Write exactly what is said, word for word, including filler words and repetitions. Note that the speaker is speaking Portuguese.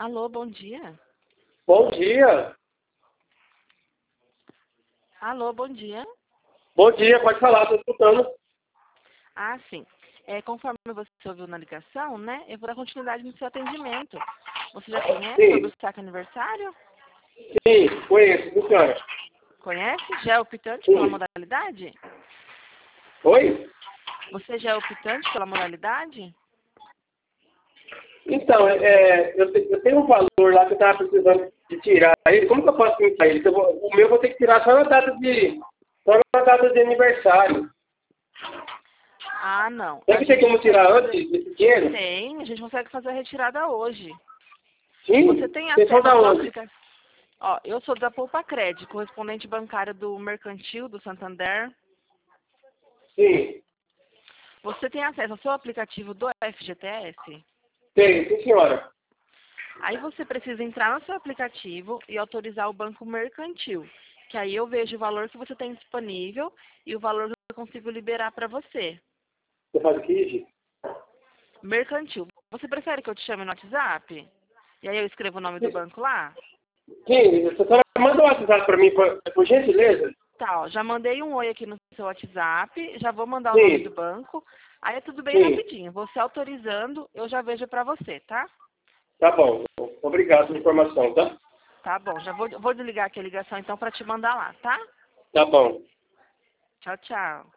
Alô, bom dia. Bom dia. Alô, bom dia. Bom dia, pode falar, estou escutando. Ah, sim. É, conforme você ouviu na ligação, né, eu vou dar continuidade no seu atendimento. Você já conhece sobre Sim, o saque aniversário? sim, conheço, sim, senhora. Conhece? Já é optante pela Sim. modalidade? Oi? Você já é optante pela modalidade? Então, é, eu, te- eu tenho um valor lá que eu estava precisando de tirar ele. Como que eu posso tirar ele? Eu vou- o meu eu vou ter que tirar só na data de, só na data de aniversário. Ah, não. Será A que tem gente como consegue tirar fazer... antes desse dinheiro? Tem, a gente consegue fazer a retirada hoje. Você Sim? tem Vocês são acesso da ao seu onde? aplicativo? Ó, eu sou da Poupa Cred, correspondente bancário do Mercantil, do Santander. Sim, Você tem acesso ao seu aplicativo do F G T S? tem, sim, senhora. Aí você precisa entrar no seu aplicativo e autorizar o banco mercantil, que aí eu vejo o valor que você tem disponível e o valor que eu consigo liberar para você. Você faz o que, Gi? Mercantil. Você prefere que eu te chame no WhatsApp? E aí eu escrevo o nome do banco lá? Sim, a senhora manda um WhatsApp para mim, por, por gentileza? Tá, ó, já mandei um oi aqui no seu WhatsApp, já vou mandar o nome do Sim, banco. Aí é tudo bem sim. rapidinho. Você autorizando, eu já vejo para você, tá? Tá bom. Obrigado pela informação, tá? Tá bom, já vou, vou desligar aqui a ligação então para te mandar lá, tá? Tá bom. Tchau, tchau.